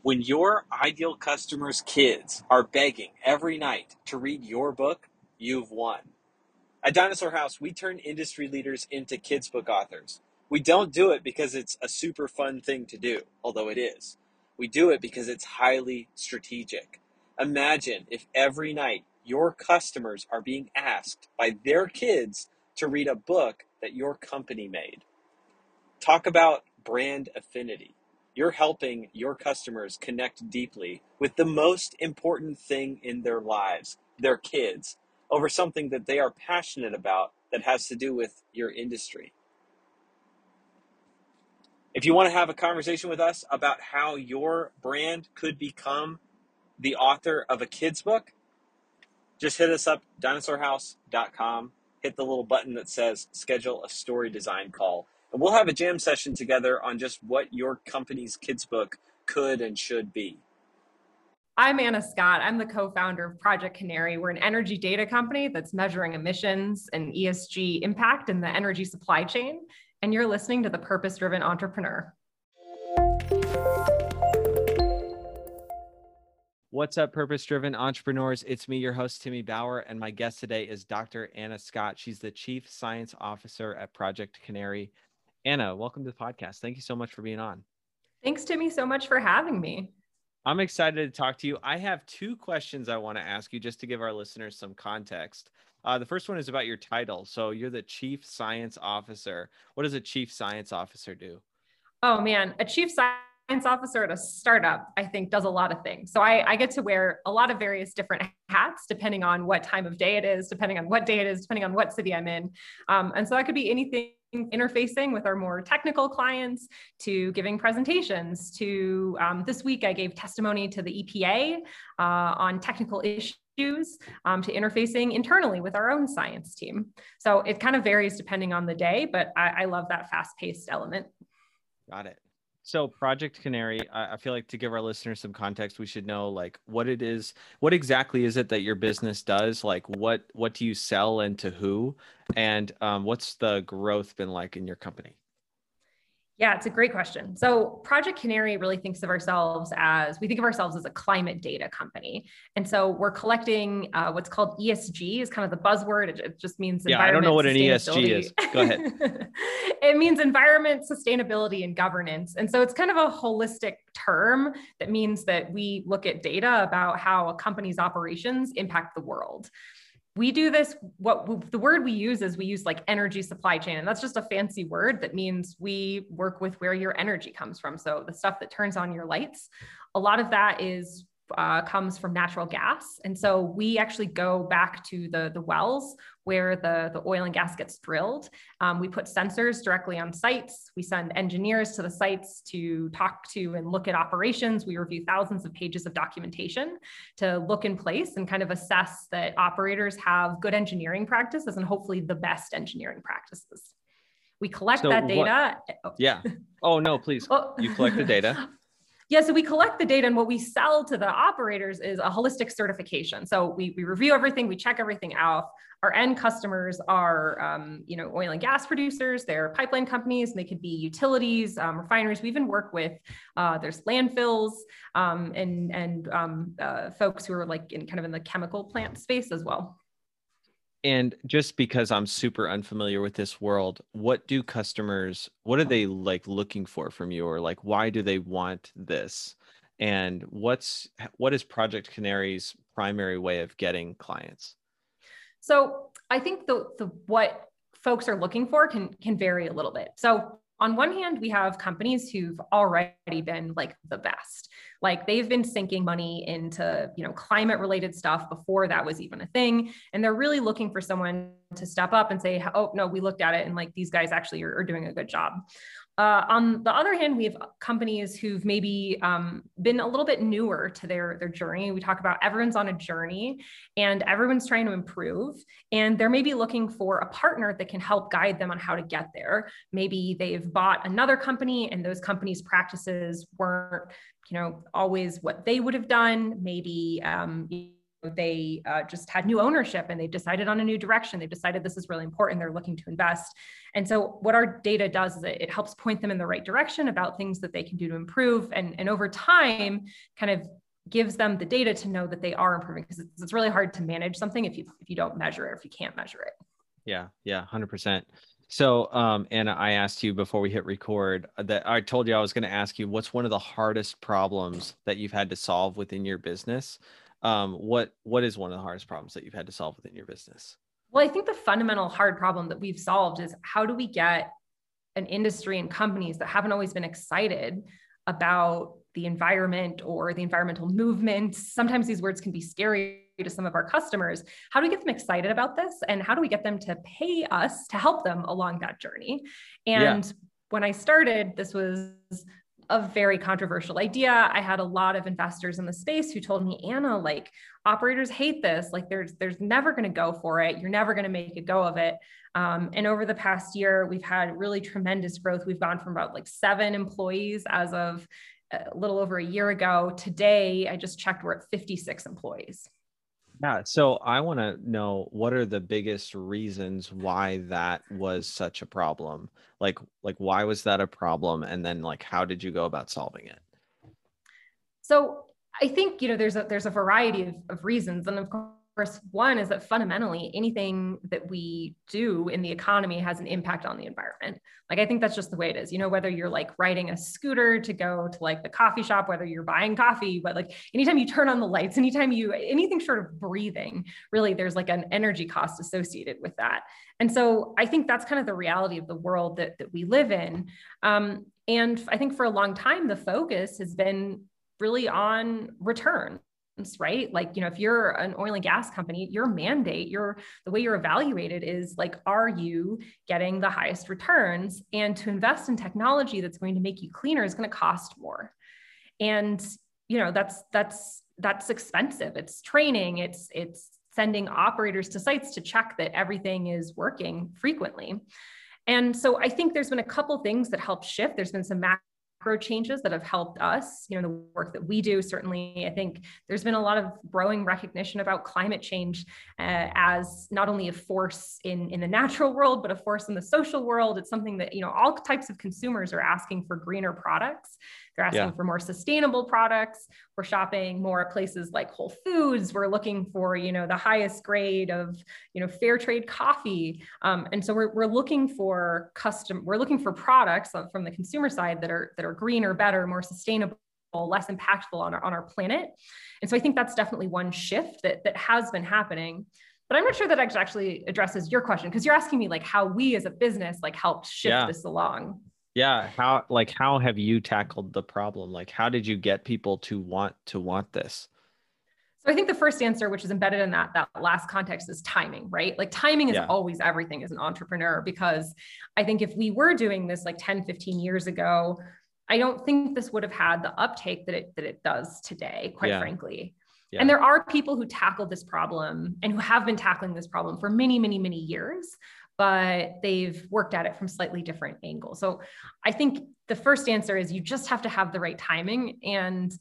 When your ideal customers' kids are begging every night to read your book, you've won. At Dinosaur House, we turn industry leaders into kids' book authors. We don't do it because it's a super fun thing to do, although it is. We do it because it's highly strategic. Imagine if every night your customers are being asked by their kids to read a book that your company made. Talk about brand affinity. You're helping your customers connect deeply with the most important thing in their lives, their kids, over something that they are passionate about that has to do with your industry. If you want to have a conversation with us about how your brand could become the author of a kid's book, just hit us up, dinosaurhouse.com. Hit the little button that says schedule a story design call. And we'll have a jam session together on just what your company's kids book could and should be. I'm Anna Scott. I'm the co-founder of Project Canary. We're an energy data company that's measuring emissions and ESG impact in the energy supply chain. And you're listening to The Purpose-Driven Entrepreneur. What's up, purpose-driven entrepreneurs? It's me, your host, Timmy Bauer, and my guest today is Dr. Anna Scott. She's the Chief Science Officer at Project Canary. Anna, welcome to the podcast. Thank you so much for being on. Thanks, Timmy, so much for having me. I'm excited to talk to you. I have two questions I want to ask you just to give our listeners some context. The first one is about your title. So you're the Chief Science Officer. What does a Chief Science Officer do? Oh, man, a Chief Science Officer at a startup, I think, does a lot of things. So I get to wear a lot of various different hats, depending on what time of day it is, depending on what day it is, depending on what city I'm in. And so that could be anything interfacing with our more technical clients to giving presentations to this week, I gave testimony to the EPA on technical issues to interfacing internally with our own science team. So it kind of varies depending on the day, but I love that fast-paced element. Got it. So Project Canary, I feel like to give our listeners some context, we should know like what it is, what exactly is it that your business does? Like what do you sell and to who? And what's the growth been like in your company? Yeah, it's a great question. So Project Canary really we think of ourselves as a climate data company. And so we're collecting what's called ESG is kind of the buzzword. It just means I don't know what an ESG is. Go ahead. It means environment, sustainability, and governance. And so it's kind of a holistic term that means that we look at data about how a company's operations impact the world. We do this, the word we use like energy supply chain. And that's just a fancy word that means we work with where your energy comes from. So the stuff that turns on your lights, a lot of that comes from natural gas. And so we actually go back to the wells where the oil and gas gets drilled. We put sensors directly on sites. We send engineers to the sites to talk to and look at operations. We review thousands of pages of documentation to look in place and kind of assess that operators have good engineering practices and hopefully the best engineering practices. We collect that data. Yeah. Oh, no, please. You collect the data. Yeah, so we collect the data and what we sell to the operators is a holistic certification. So we review everything, we check everything out. Our end customers are, oil and gas producers, they're pipeline companies, and they could be utilities, refineries. We even work with, there's landfills and folks who are like in the chemical plant space as well. And just because I'm super unfamiliar with this world, what are they like looking for from you, or like, why do they want this? And what is Project Canary's primary way of getting clients? So I think what folks are looking for can vary a little bit. So on one hand, we have companies who've already been like the best. Like they've been sinking money into, climate related stuff before that was even a thing. And they're really looking for someone to step up and say, oh, no, we looked at it and like these guys actually are doing a good job. On the other hand, we have companies who've maybe been a little bit newer to their journey. We talk about everyone's on a journey and everyone's trying to improve. And they're maybe looking for a partner that can help guide them on how to get there. Maybe they've bought another company and those companies' practices weren't, always what they would have done. Maybe, they just had new ownership and they've decided on a new direction. They've decided this is really important. They're looking to invest. And so what our data does is it helps point them in the right direction about things that they can do to improve. And over time, kind of gives them the data to know that they are improving, because it's really hard to manage something if you don't measure it, or if you can't measure it. Yeah, 100%. So, Anna, I asked you before we hit record that I told you I was going to ask you, what's one of the hardest problems that you've had to solve within your business? What is one of the hardest problems that you've had to solve within your business? Well, I think the fundamental hard problem that we've solved is, how do we get an industry and companies that haven't always been excited about the environment or the environmental movement? Sometimes these words can be scary to some of our customers. How do we get them excited about this? And how do we get them to pay us to help them along that journey? And when I started, this was a very controversial idea. I had a lot of investors in the space who told me, Anna, like, operators hate this. Like, there's never going to go for it. You're never going to make a go of it. And over the past year, we've had really tremendous growth. We've gone from about 7 employees as of a little over a year ago. Today, I just checked, we're at 56 employees. Yeah. So I want to know, what are the biggest reasons why that was such a problem? Like why was that a problem? And then how did you go about solving it? So I think, there's a variety of reasons. And of course, one is that fundamentally anything that we do in the economy has an impact on the environment. I think that's just the way it is, whether you're riding a scooter to go to the coffee shop, whether you're buying coffee, but anytime you turn on the lights, anything short of breathing, really, there's an energy cost associated with that. And so I think that's kind of the reality of the world that we live in. And I think for a long time, the focus has been really on returns, right? If you're an oil and gas company, your mandate, the way you're evaluated is are you getting the highest returns? And to invest in technology that's going to make you cleaner is going to cost more. And, that's expensive. It's training, it's sending operators to sites to check that everything is working frequently. And so I think there's been a couple things that help shift. There's been some macro changes that have helped us, the work that we do. Certainly, I think there's been a lot of growing recognition about climate change as not only a force in the natural world, but a force in the social world. It's something that, all types of consumers are asking for greener products. They're asking for more sustainable products. We're shopping more at places like Whole Foods. We're looking for, the highest grade of, fair trade coffee. And so we're looking for products from the consumer side that are greener, better, more sustainable, less impactful on our planet. And so I think that's definitely one shift that has been happening. But I'm not sure that actually addresses your question, because you're asking me how we as a business helped shift this along. Yeah. How have you tackled the problem? How did you get people to want this? So I think the first answer, which is embedded in that last context, is timing, right? Timing is always everything as an entrepreneur, because I think if we were doing this 10, 15 years ago, I don't think this would have had the uptake that it does today, quite frankly. Yeah. And there are people who tackle this problem and who have been tackling this problem for many, many, many years, but they've worked at it from slightly different angles. So I think the first answer is you just have to have the right timing. And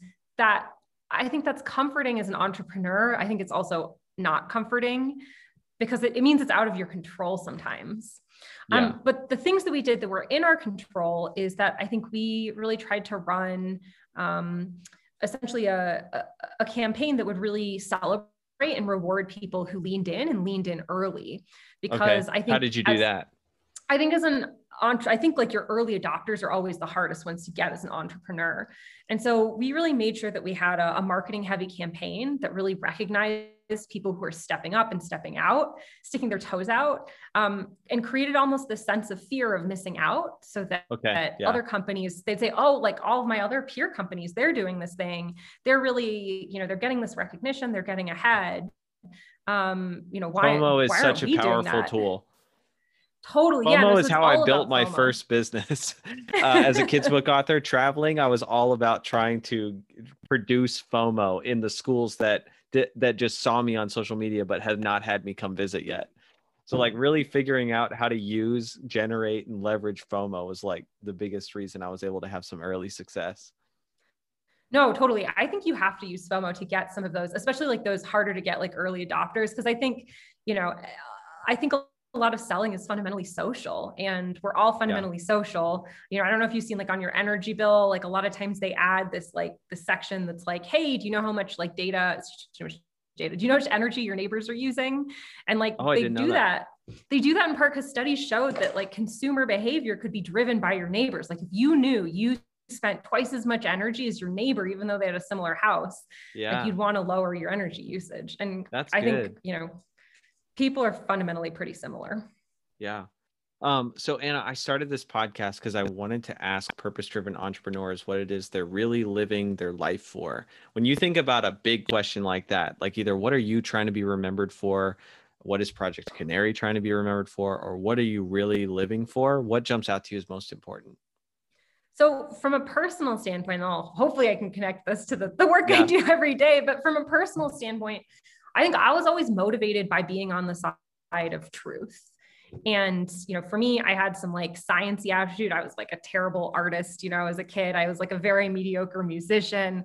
I think that's comforting as an entrepreneur. I think it's also not comforting, because it means it's out of your control sometimes. Yeah. But the things that we did that were in our control is that I think we really tried to run essentially a campaign that would really celebrate and reward people who leaned in early. Because I think, how did you do that? I think I think your early adopters are always the hardest ones to get as an entrepreneur. And so we really made sure that we had a marketing heavy campaign that really recognized people who are stepping up and stepping out, sticking their toes out, and created almost this sense of fear of missing out, so that, other companies, they'd say, all of my other peer companies, they're doing this thing. They're really, they're getting this recognition, they're getting ahead. FOMO is such a powerful tool. Totally. FOMO is how I built my first business. As a kids book author traveling, I was all about trying to produce FOMO in the schools that just saw me on social media, but had not had me come visit yet. So really figuring out how to generate and leverage FOMO was the biggest reason I was able to have some early success. No, totally. I think you have to use FOMO to get some of those, especially like those harder to get like early adopters. Cause I think, you know, I think a lot of selling is fundamentally social, and we're all fundamentally social. You know, I don't know if you've seen like on your energy bill, like a lot of times they add this, like the section that's like, hey, do you know how much like data, do you know how much energy your neighbors are using? And like, they do that. They do that in part because studies showed that like consumer behavior could be driven by your neighbors. Like if you knew you spent twice as much energy as your neighbor, even though they had a similar house, like you'd want to lower your energy usage. And I think, you know, people are fundamentally pretty similar. Yeah. So Anna, I started this podcast because I wanted to ask purpose-driven entrepreneurs what it is they're really living their life for. When you think about a big question like that, like either what are you trying to be remembered for? What is Project Canary trying to be remembered for? Or what are you really living for? What jumps out to you as most important? So from a personal standpoint, hopefully I can connect this to the work I do every day, but from a personal standpoint, I think I was always motivated by being on the side of truth. And, you know, for me, I had some like sciencey attitude. I was like a terrible artist, you know, as a kid. I was like a very mediocre musician.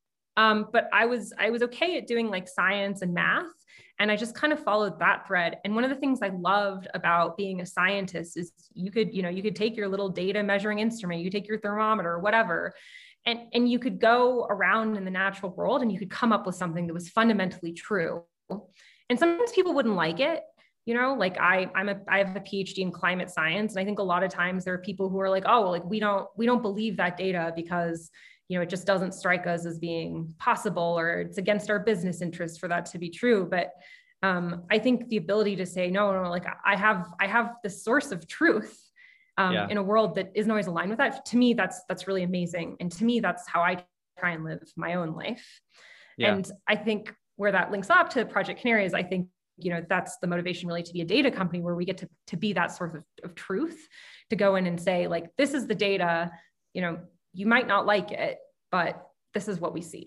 But I was okay at doing like science and math. And I just kind of followed that thread. And one of the things I loved about being a scientist is you could take your little data measuring instrument, you could take your thermometer or whatever, and you could go around in the natural world and you could come up with something that was fundamentally true. And sometimes people wouldn't like it. You know, like I have a PhD in climate science. And I think a lot of times there are people who are like, oh, well, like we don't believe that data because, you know, it just doesn't strike us as being possible, or it's against our business interests for that to be true. But I think the ability to say, no, like I have the source of truth in a world that isn't always aligned with that. To me, that's really amazing. And to me, that's how I try and live my own life. Yeah. And I think where that links up to Project Canary is, I think, you know, that's the motivation really to be a data company where we get to be that source of truth, to go in and say, like, this is the data, you know, you might not like it, but this is what we see.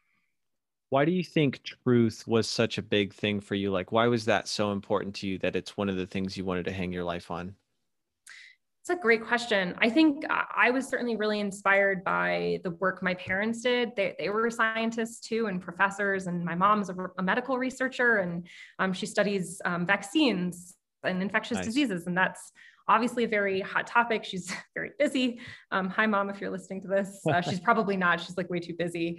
Why do you think truth was such a big thing for you? Like, why was that so important to you that it's one of the things you wanted to hang your life on? It's a great question. I think I was certainly really inspired by the work my parents did. They were scientists too, and professors, and my mom's a medical researcher, and she studies vaccines and infectious diseases. And that's obviously a very hot topic. She's very busy. Hi, Mom, if you're listening to this. She's probably not. She's like way too busy.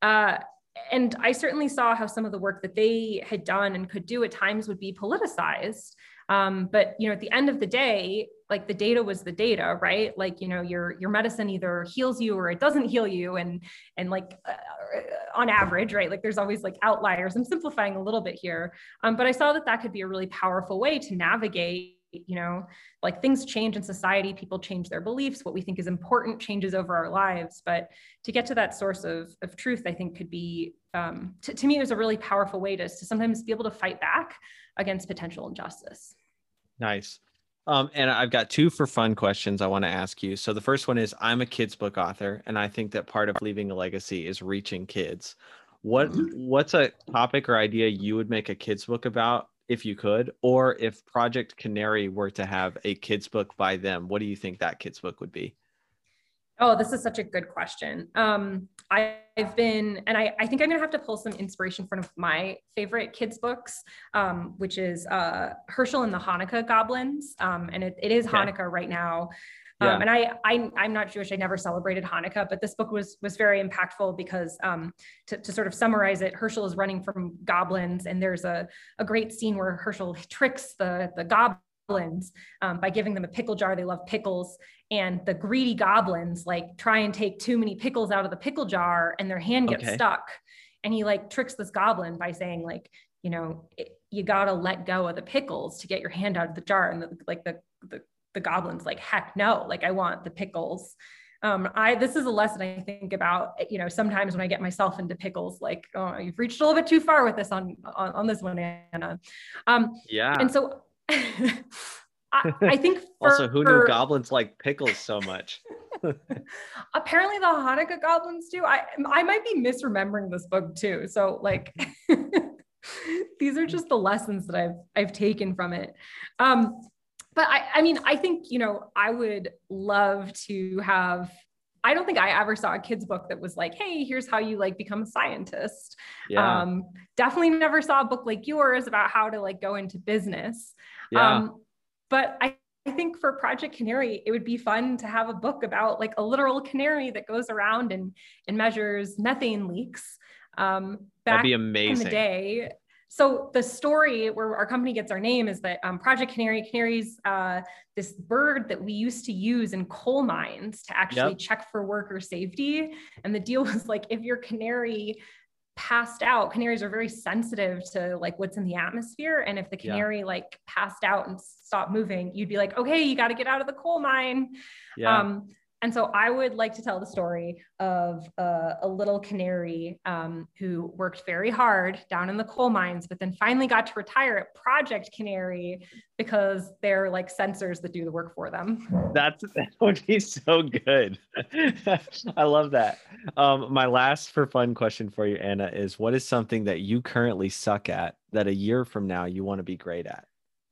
And I certainly saw how some of the work that they had done and could do at times would be politicized. But, you know, at the end of the day, like the data was the data, right? Like, you know, your medicine either heals you or it doesn't heal you. And like on average, right? Like there's always like outliers. I'm simplifying a little bit here. But I saw that could be a really powerful way to navigate, you know, like things change in society, people change their beliefs, what we think is important changes over our lives. But to get to that source of truth, I think could be, to me, it was a really powerful way to sometimes be able to fight back against potential injustice. Nice. And I've got two for fun questions I want to ask you. So the first one is, I'm a kids book author, and I think that part of leaving a legacy is reaching kids. What's a topic or idea you would make a kids book about if you could, or if Project Canary were to have a kids book by them, what do you think that kids book would be? Oh, this is such a good question. I've been, and I think I'm gonna have to pull some inspiration from one of my favorite kids books, which is Herschel and the Hanukkah Goblins. And it is Hanukkah right now. And I'm not Jewish. I never celebrated Hanukkah, but this book was very impactful because to sort of summarize it, Herschel is running from goblins, and there's a great scene where Herschel tricks the goblins by giving them a pickle jar. They love pickles, and the greedy goblins like try and take too many pickles out of the pickle jar, and their hand gets stuck. And he like tricks this goblin by saying, like, you know, you gotta let go of the pickles to get your hand out of the jar. And the goblin's like, heck no, like I want the pickles. This is a lesson I think about, you know, sometimes when I get myself into pickles, like, oh, you've reached a little bit too far with this on this one, Anna. And so I think also, who knew goblins like pickles so much? Apparently the Hanukkah goblins do. I might be misremembering this book too. So like, these are just the lessons that I've taken from it. But I mean, I think, you know, I would love to have, I don't think I ever saw a kid's book that was like, hey, here's how you like become a scientist. Yeah. Definitely never saw a book like yours about how to like go into business. Yeah. But I think for Project Canary, it would be fun to have a book about like a literal canary that goes around and measures methane leaks. That'd be Back in the amazing. day. So the story where our company gets our name is that Project Canary's this bird that we used to use in coal mines to actually Yep. check for worker safety. And the deal was like, if your canary passed out, canaries are very sensitive to like what's in the atmosphere. And if the Yeah. canary like passed out and stopped moving, you'd be like, okay, you got to get out of the coal mine. Yeah. And so I would like to tell the story of a little canary who worked very hard down in the coal mines, but then finally got to retire at Project Canary because they're like sensors that do the work for them. That would be so good. I love that. My last for fun question for you, Anna, is what is something that you currently suck at that a year from now you want to be great at?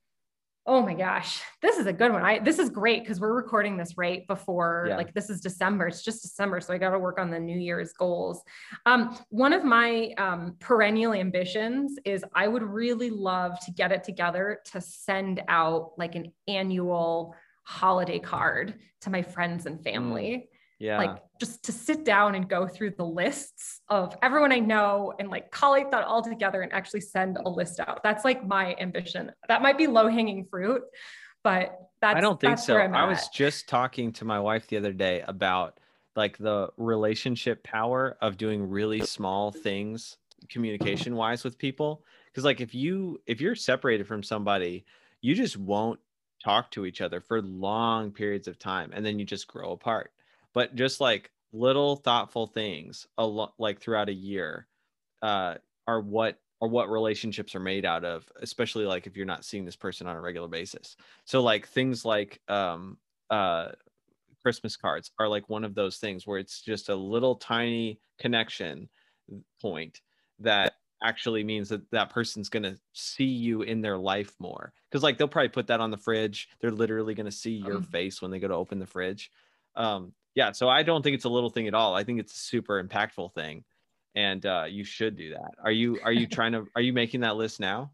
Oh my gosh, this is a good one. This is great because we're recording this right before, Yeah. like this is December. It's just December, so I got to work on the New Year's goals. One of my perennial ambitions is I would really love to get it together to send out like an annual holiday card to my friends and family. Yeah. Like just to sit down and go through the lists of everyone I know and like collate that all together and actually send a list out. That's like my ambition. That might be low hanging fruit, but I don't think that's so. where I'm I at. was just talking to my wife the other day about like the relationship power of doing really small things communication wise with people. Because like if you're separated from somebody, you just won't talk to each other for long periods of time and then you just grow apart. But just like little thoughtful things a lot like throughout a year are what relationships are made out of, especially like if you're not seeing this person on a regular basis. So like things like uh Christmas cards are like one of those things where it's just a little tiny connection point that actually means that that person's going to see you in their life more, because like they'll probably put that on the fridge, they're literally going to see your face when they go to open the fridge. Yeah, so I don't think it's a little thing at all. I think it's a super impactful thing, and you should do that. Are you are you making that list now?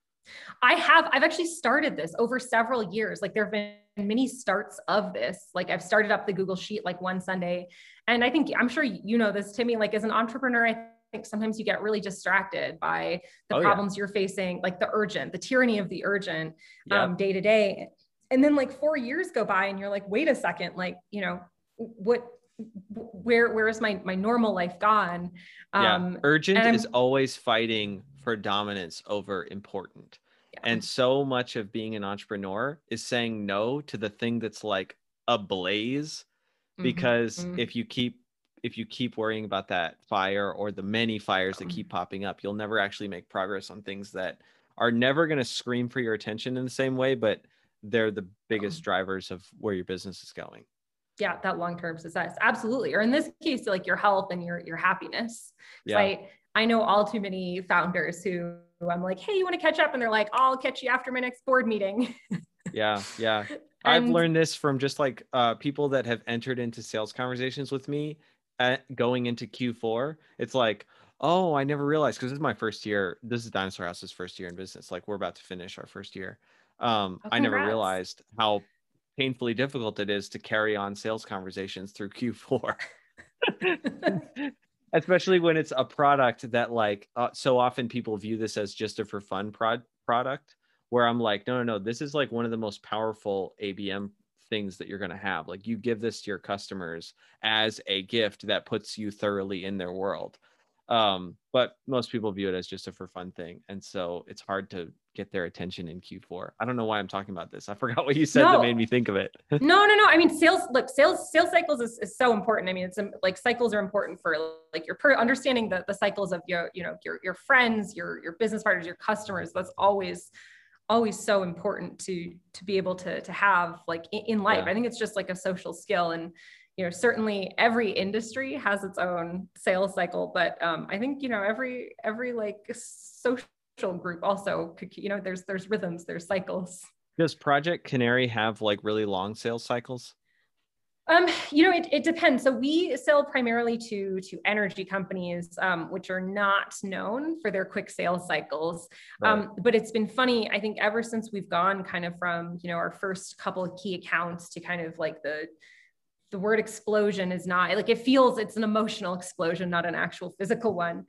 I've actually started this over several years. Like there have been many starts of this. Like I've started up the Google Sheet like one Sunday. And I think, I'm sure you know this, Timmy, like as an entrepreneur, I think sometimes you get really distracted by the problems you're facing, like the tyranny of the urgent day to day. And then like 4 years go by and you're like, wait a second, like, you know, where is my normal life gone? Urgent is always fighting for dominance over important. Yeah. And so much of being an entrepreneur is saying no to the thing that's like a blaze, because if you keep worrying about that fire or the many fires that keep popping up, you'll never actually make progress on things that are never going to scream for your attention in the same way, but they're the biggest drivers of where your business is going. Yeah, that long-term success. Absolutely. Or in this case, like your health and your happiness. Yeah. I know all too many founders who I'm like, hey, you want to catch up? And they're like, I'll catch you after my next board meeting. Yeah. I've learned this from just like people that have entered into sales conversations with me going into Q4. It's like, oh, I never realized, because this is my first year. This is Dinosaur House's first year in business. Like we're about to finish our first year. I never realized how painfully difficult it is to carry on sales conversations through Q4. Especially when it's a product that like so often people view this as just a for fun product, where I'm like, no, this is like one of the most powerful ABM things that you're going to have. Like you give this to your customers as a gift that puts you thoroughly in their world. But most people view it as just a for fun thing. And so it's hard to get their attention in Q4. I don't know why I'm talking about this. I forgot what you said that made me think of it. No. I mean, sales cycles is so important. I mean, it's like cycles are important for like your understanding the cycles of your friends, your business partners, your customers. That's always so important to be able to have like in life. I think it's just like a social skill. And certainly every industry has its own sales cycle, but I think every like social group also could, there's rhythms, there's cycles. Does Project Canary have like really long sales cycles? It depends. So we sell primarily to energy companies, which are not known for their quick sales cycles. Right. But it's been funny, I think, ever since we've gone kind of from, our first couple of key accounts to kind of like the word explosion is not like, it's an emotional explosion, not an actual physical one.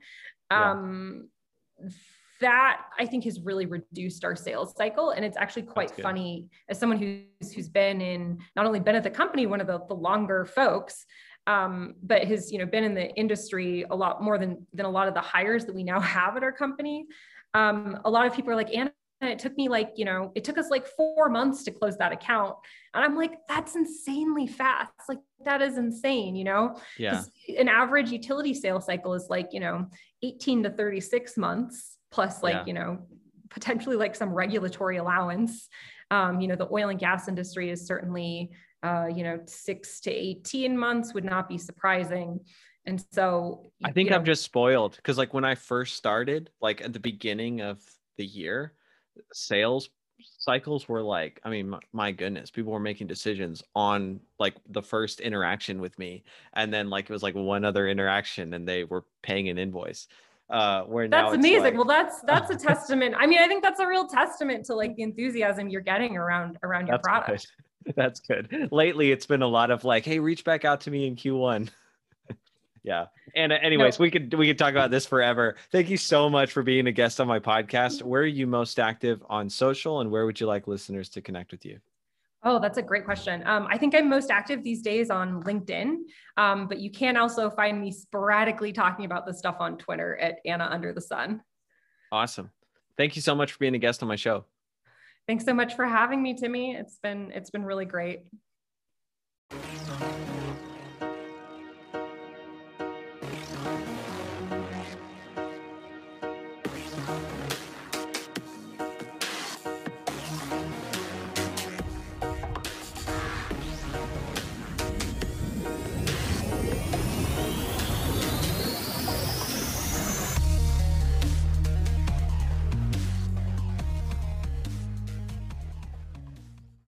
That I think has really reduced our sales cycle. And it's actually quite funny as someone who's been not only been at the company, one of the longer folks, but has, been in the industry a lot more than a lot of the hires that we now have at our company. A lot of people are like, Anna, it took me it took us like 4 months to close that account. And I'm like, that's insanely fast. Like that is insane, Yeah. Because an average utility sales cycle is 18 to 36 months plus potentially like some regulatory allowance. The oil and gas industry is certainly, 6 to 18 months would not be surprising. And so I think I'm just spoiled because like when I first started, like at the beginning of the year, sales cycles were like, I mean, my goodness, people were making decisions on like the first interaction with me. And then like, it was like one other interaction and they were paying an invoice. Where now that's amazing. Like, well, that's a testament. I mean, I think that's a real testament to like the enthusiasm you're getting around your product. Good. That's good. Lately, it's been a lot of like, hey, reach back out to me in Q1. Yeah. And anyways, we could talk about this forever. Thank you so much for being a guest on my podcast. Where are you most active on social, and where would you like listeners to connect with you? Oh, that's a great question. I think I'm most active these days on LinkedIn, but you can also find me sporadically talking about this stuff on Twitter at Anna Under the Sun. Awesome. Thank you so much for being a guest on my show. Thanks so much for having me, Timmy. It's been really great.